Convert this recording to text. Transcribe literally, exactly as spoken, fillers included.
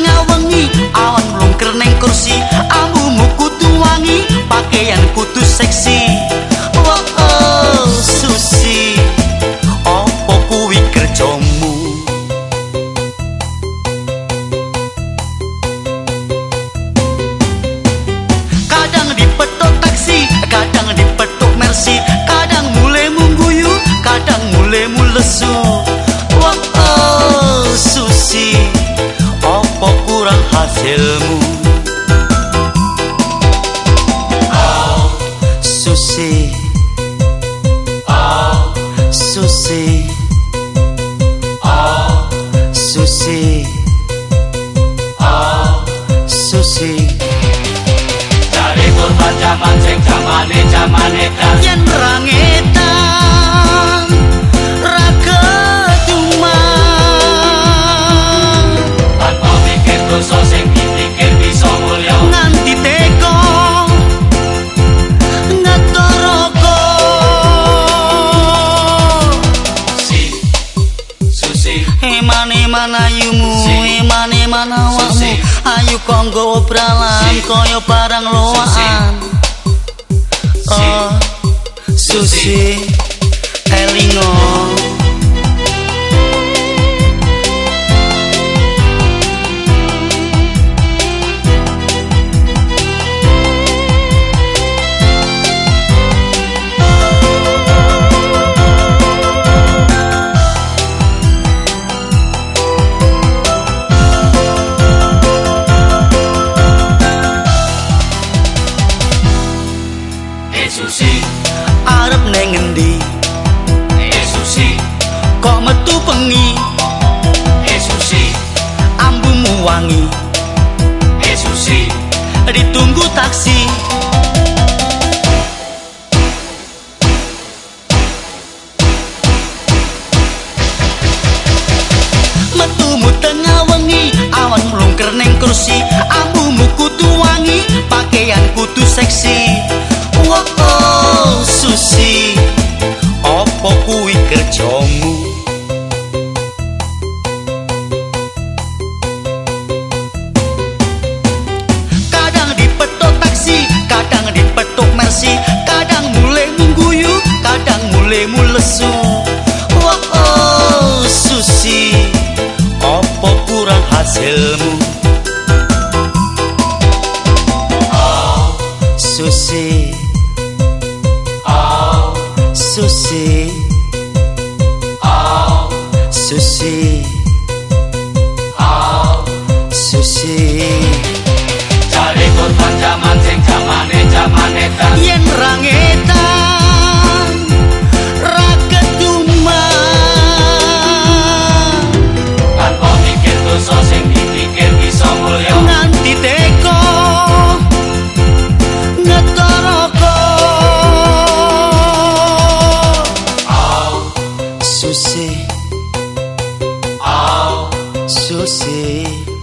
tengah wengi awan mlungker ning kursi ambumu kudu wangi pakaian kudu seksi oh, oh Susi opo kuwi kerjamu kadang dipetuk taksi kadang dipetuk mercy kadang mulemu guyu kadang mulemu lesu oh, oh Susi opo kurang hasilmu oh Susi oh Susi oh Susi oh Susi dari korban zaman sing zamane zamane kan yen rangetan raga duman tanpa mikir dosa sing dipikir bisa mulya nganti teko ngetoroko si Susi eman-eman ayumu eman-eman awakmu ayu kanggo obralan kaya barang loaan oh Susi elingo Susi arep neng endi eh Susi kok metu pengi eh Susi ambumu wangi eh Susi ditunggu taksi metumu tengah wengi awan mlungker ning kursi ambumu kudu wangi pakaian kudu seksi oh, oh Susi opo kuwi kerjamu kadang dipetuk taksi kadang dipetuk mercy kadang mulai mengguyu kadang mulai mulesu oh, oh Susi opo kurang hasilmu oh Susi oh Susi oh Susi oh Susi dari korban zaman sing zamane zamane kan yen rangetan raga duman tanpa mikir dosa sing dipikir bisa mulya nganti teko ngetoroko oh Susi oh Susi